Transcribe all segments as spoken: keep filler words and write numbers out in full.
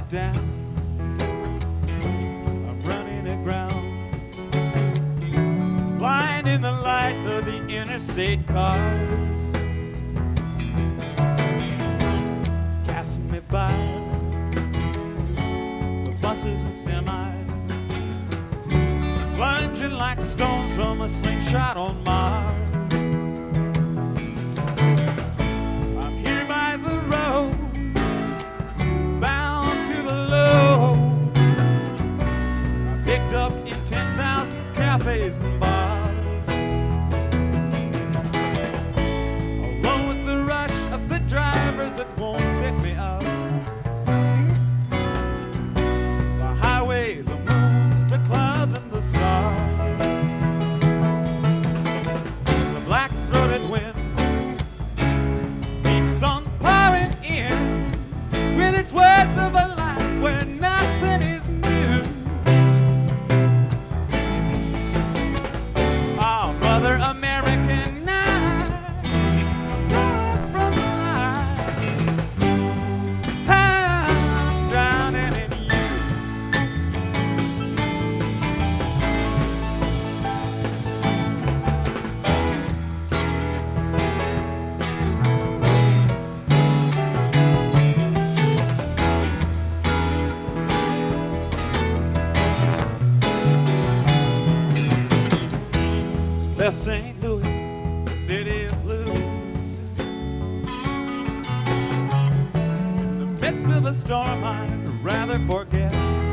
it down. I'm running aground, blind in the light of the interstate cars, passing me by, the buses and semis, plunging like stones from a slingshot on Mars. I'm here by the road, bound to the low. I picked up in ten thousand cafes and bars, along with the rush of the drivers that won't pick me up. The highway, the moon, the clouds and the stars. The black-throated wind keeps on pouring in with its words of a life where nothing is new. Oh, Mother American, I'm lost from the light. I'm drowning in you. Left Saint Louis, city of blues. In the midst of a storm I'd rather forget.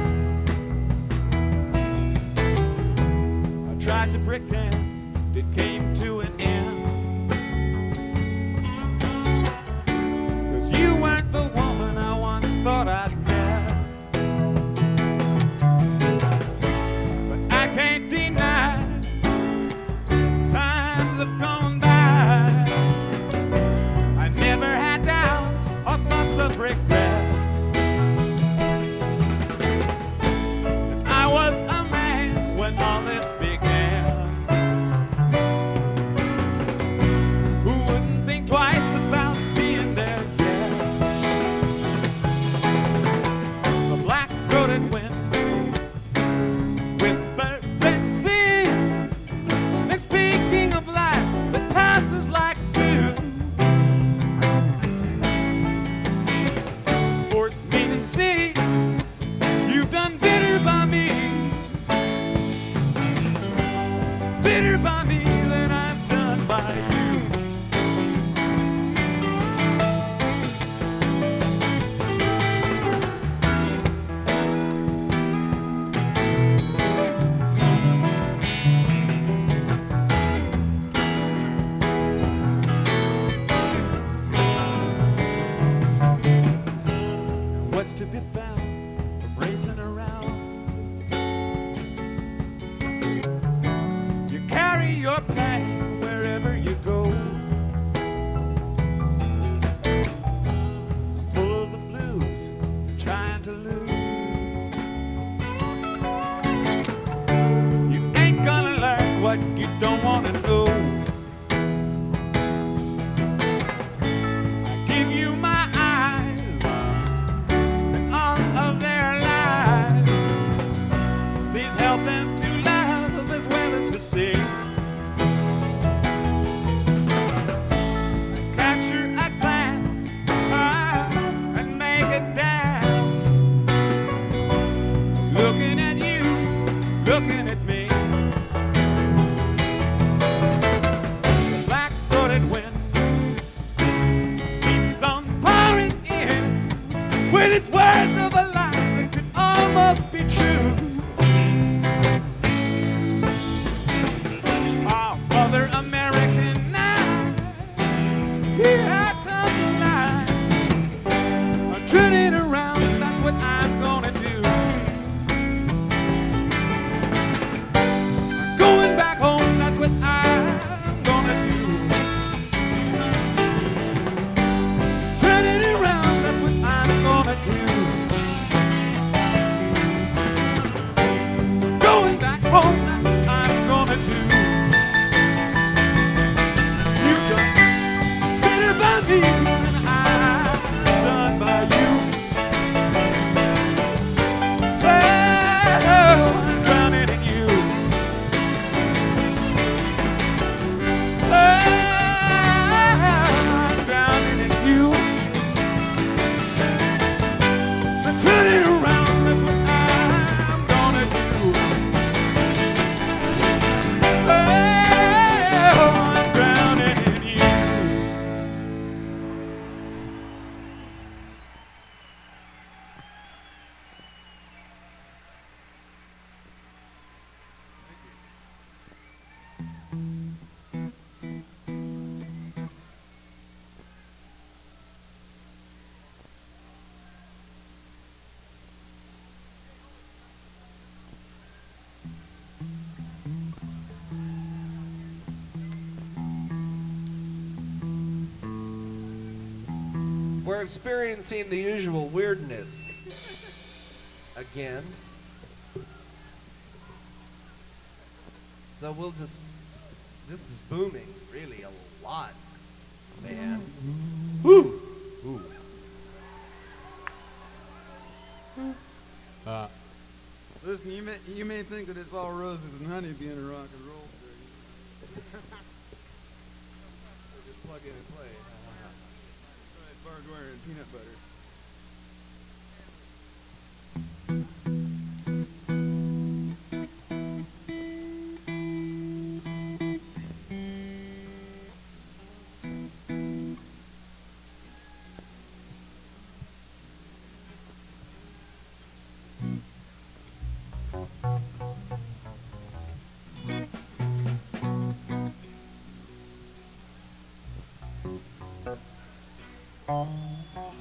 I tried to pretend it came to an end, 'cause you weren't the woman I once thought I'd met. But I can't deny times have gone by. I never had doubts or thoughts of regret. And I was a man when all this began, who wouldn't think twice about being there yet. The black-throated wind whispered and sing, and speaking of life that passes like dew, it's forced me to see you've done better by me, better by me than I've done by you. What's to be found from racing around? You carry your pain wherever you go. Full of the blues, trying to lose. You ain't gonna learn what you don't want to know. I give you my eyes and all of their lives. Please help them to love as well as to see. Capture a glance ah, and make it dance. Looking at you, looking at me. The black-throated wind keeps on pouring in with its words of a life that could almost be true. Oh, Mother American, now here I come alive. I'm turning around, that's what I'm gonna do. Going back home, that's what I'm gonna do. Turning around, that's what I'm gonna do. Going back home, that's what I'm gonna do. You've done better by me than I've done by you. are experiencing the usual weirdness again. So we'll just, this is booming really a lot, man. Woo! Ooh. Uh, Listen, you may you may think that it's all roses and honey being a rock and roll station. Just plug in and play. Barbed wire and peanut butter. Thank